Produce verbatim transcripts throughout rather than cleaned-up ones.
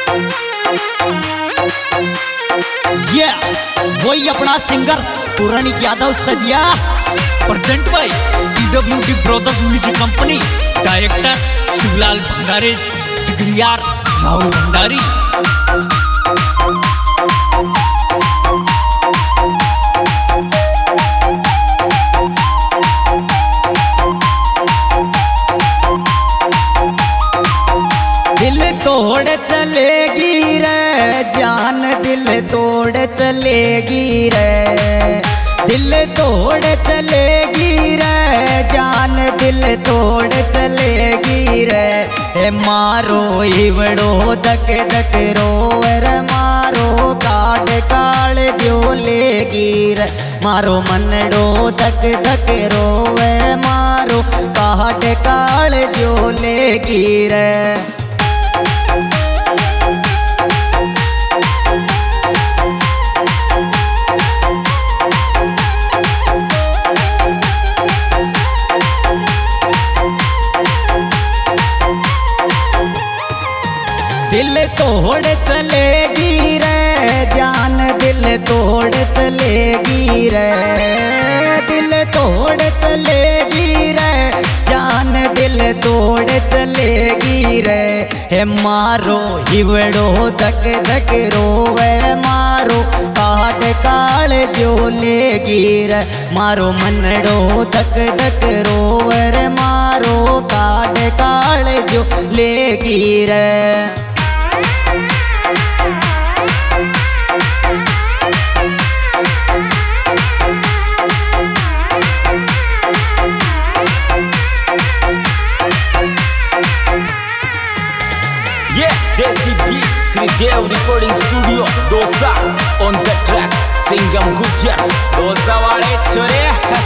ये वही अपना सिंगर पुरानी यादव सदिया present by PWD brothers music company, director Shivlal Bhandari, जिगरियार राहुल भंडारी। दिल तोड़ चलेगी रे जान, दिल तोड़ चलेगी रे, दिल तोड़ चलेगी रे जान, दिल तोड़ चलेगी रे। हे मारो इवड़ो धक धक रोवे रे, मारो काट काल जो लेगी रे, मारो मनडो धक धक रोवे, मारो काट काल जो लेगी रे। दिल तोड़ चलेगी रे जान, दिल तोड़ चलेगी रे, दिल तोड़ चलेगी रे जान, दिल तोड़ चलेगी रे। हे मारो हिवड़ो धक धक रोवे, मारो काट काल जो लेगी रे, मारो मनडो धक धक रोवे रे, मारो काट काल जो लेगी रे। Yeah, Desi B, Sridev Recording Studio, Dosa on the track, Singam Gujjar, Dosa wale chore.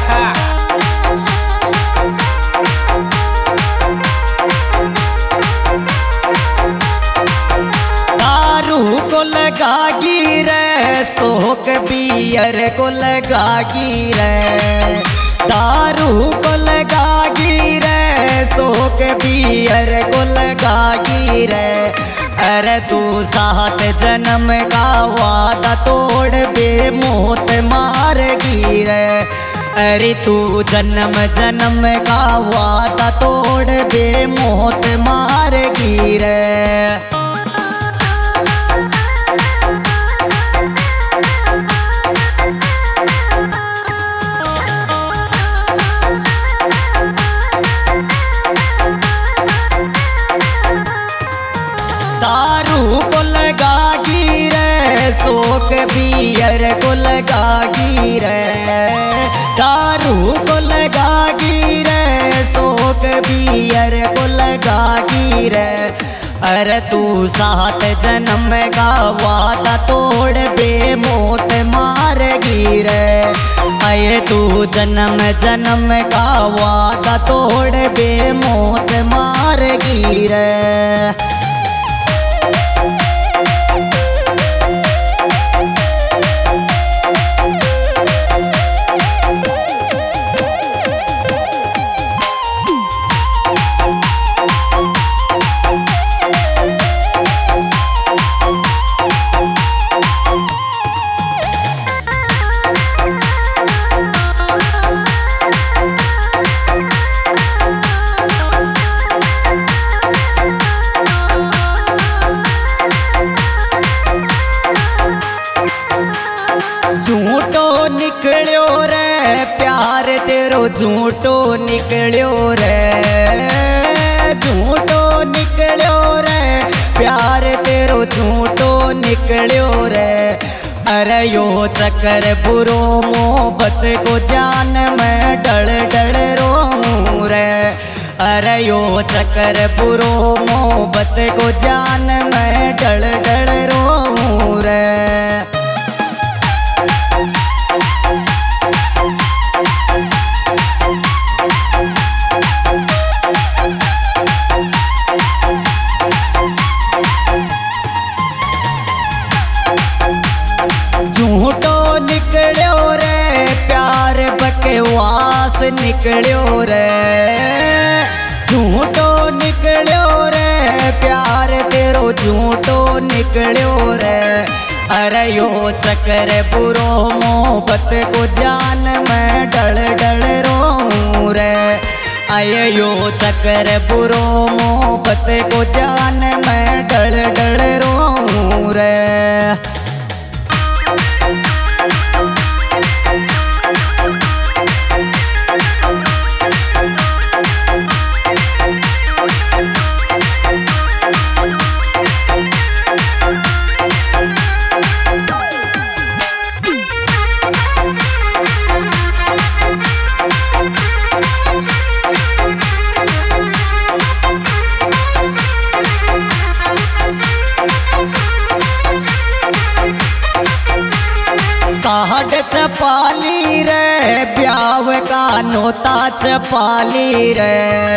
दारू को लगागी रे, सोक बियर को लगागी रे, दारू को लगागी रे, सोक बियर को लगागी रे। अरे तू सात जन्म का वादा तोड़ बे मौत मारेगी रे, अरे तू जन्म जन्म का वादा तोड़ बे मौत मारेगी रे। दारू को लगागी रे, सोक बियर को लगागी रे, दारू को लगागी रे, सोक बियर को लगागी रे। अरे तू सात जन्म का वादा तोड़ बे मौत मारेगी रे, अये तू जन्म जन्म का वादा तोड़ बे मौत मारेगी रे। झूठो निकलियो रे प्यार तेरो, झूठो निकलियो रे, झूठो निकलियो रे प्यार तेरो, झूठो निकलियो रे। अरे यो चक्कर बुरो मोहब्बत को जान में डल डल रोऊं रे, अरे यो चक्कर बुरो मोहब्बत को जान में डल डल रोऊं रे। झूठो निकलियो रे प्यार बकवास निकलियो रे, झूठो निकलियो रे प्यार तेरो, झूठो निकलियो निकलियो रे। अरे यो चक्कर बुरो मोहब्बत को जान मैं डल डल रो रे। आये यो चक्कर बुरो मोहब्बत को जान मैं डल डल रो रे। काहड चपाली रे ब्याव का नोता चपाली रे।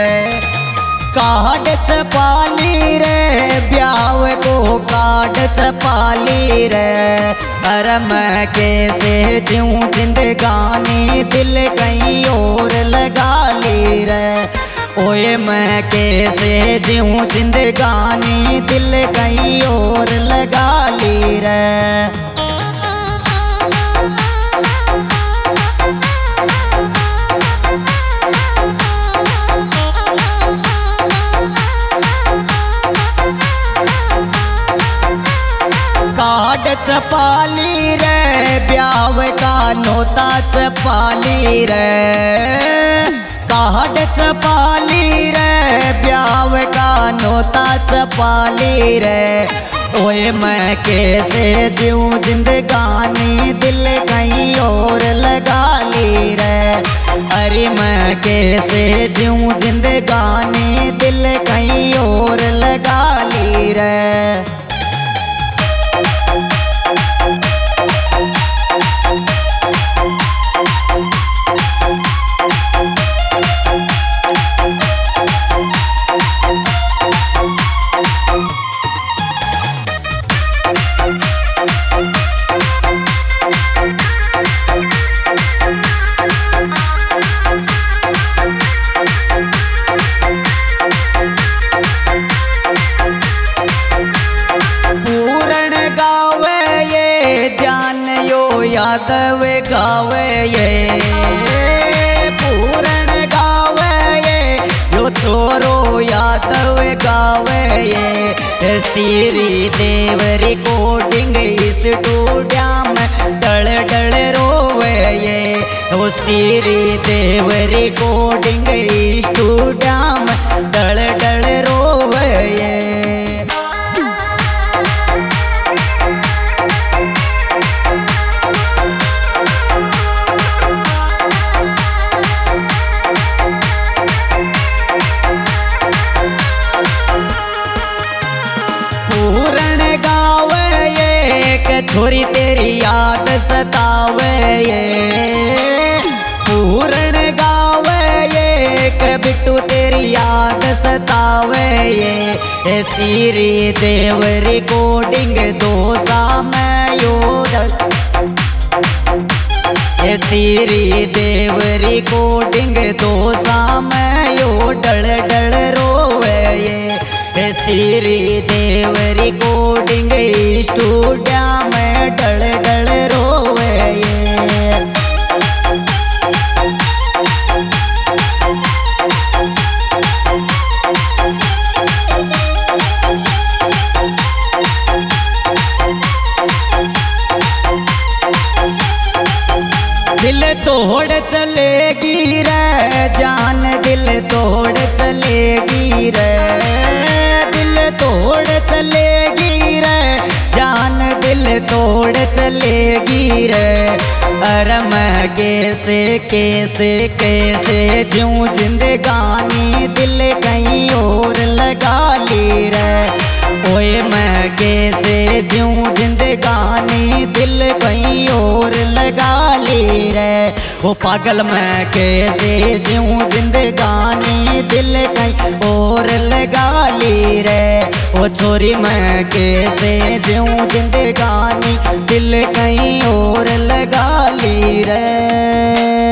काहड चपाली रे ब्याव को काट चपाली रे। अरे मैं कैसे जीऊं जिंदगानी दिल कहीं और लगा ली रे। ओए मैं कैसे जीऊं जिंदगानी दिल कहीं और लगा ली रे। काट चपाली रे ब्याव का नोता चपाली रे। काट चपाली रे ब्याव का नोता चपाली रे। ओए मैं कैसे जीऊं जिंदगानी दिल कहीं और लगा ली रे। अरे मैं कैसे जीऊं जिंदगानी दिल कहीं और लगा ली रे। यादव गावे ये पूरण गावे ये यो छोरो यादव गावे ये। श्री देव रिकॉर्डिंग स्टूडियो में डल डल रोवे ये। ओ श्री देव रिकॉर्डिंग स्टूडियो में डल डल रोवे ये। पूरण गावे ये छोरी तेरी याद सतावे ये। पूरण गावे ये बिट्टू तेरी याद सतावे ये। श्री देव रिकॉर्डिंग दोसा में योदल। श्री देव रिकॉर्डिंग दोसा में यो डल डल रोवे ये। श्री देव रिकॉर्डिंग स्टूडियो में डल डल रोवे ये। दिल तोड़ चलेगी रे जान दिल तोड़ चलेगी रे। दिल तोड़ चलेगी रे जान दिल तोड़ चलेगी रे। अरे मैं कैसे कैसे कैसे जीऊं जिंदगानी दिल कहीं और लगा ली रे। ओए मैं कैसे जीऊं जिंदगानी दिल कहीं और लगा ली रे। वो पागल मैं कैसे जीऊं जिंदगानी दिल कहीं और लगा ली रे। ओ छोरी मैं कैसे जीऊं जिंदगानी दिल कहीं और लगा ली रे।